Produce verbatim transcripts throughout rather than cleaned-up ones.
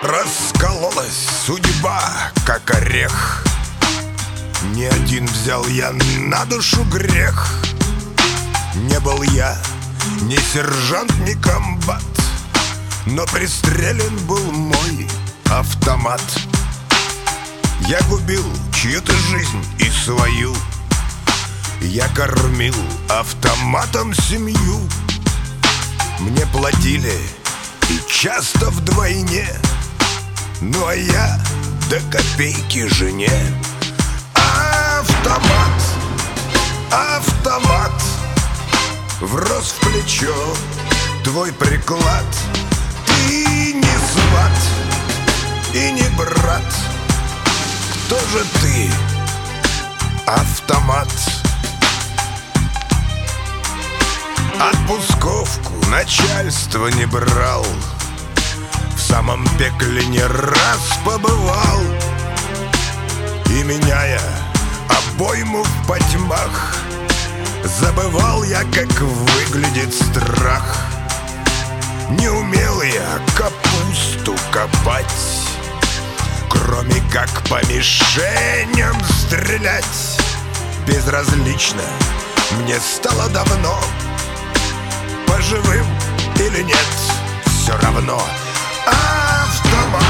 Раскололась судьба, как орех. Не один взял я на душу грех. Не был я ни сержант, ни комбат, но пристрелен был мой автомат. Я губил чью-то жизнь и свою. Я кормил автоматом семью. Мне платили и часто вдвойне, ну а я до копейки жене. Автомат, автомат, врос в плечо твой приклад. Ты не сват и не брат. Кто же ты, автомат? Отпусковку начальство не брал. В самом пекле не раз побывал. И меняя обойму в потьмах, забывал я, как выглядит страх. Не умел я капусту копать, кроме как по мишеням стрелять. Безразлично мне стало давно, поживым или нет, все равно. Автомат,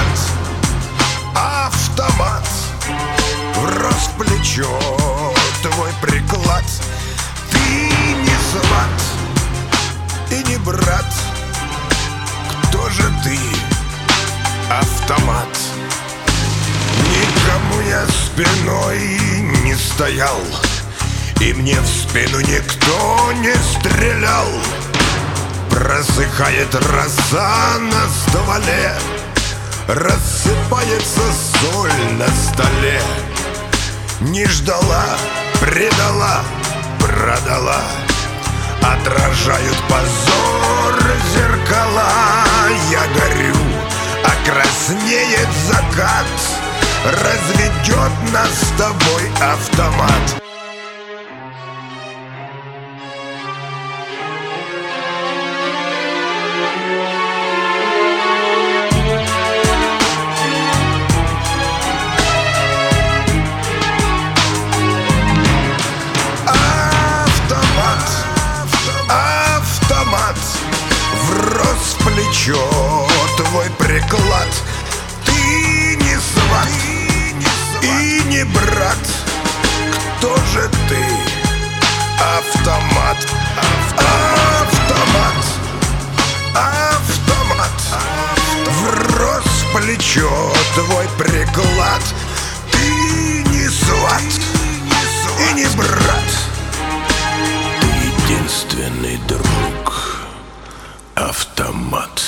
автомат, врос в плечо твой приклад. Ты не сват и не брат. Кто же ты, автомат? Никому я спиной не стоял, и мне в спину никто не стрелял. Просыхает роса на стволе, рассыпается соль на столе. Не ждала, предала, продала. Отражают позор зеркала. Я горю, а краснеет закат. Разведет нас с тобой автомат. Врос в плечо твой приклад. Ты не сват и не брат. Кто же ты, автомат? Автомат, автомат, врос в плечо твой приклад. Ты не сват и не брат. Ты единственный друг, автомат.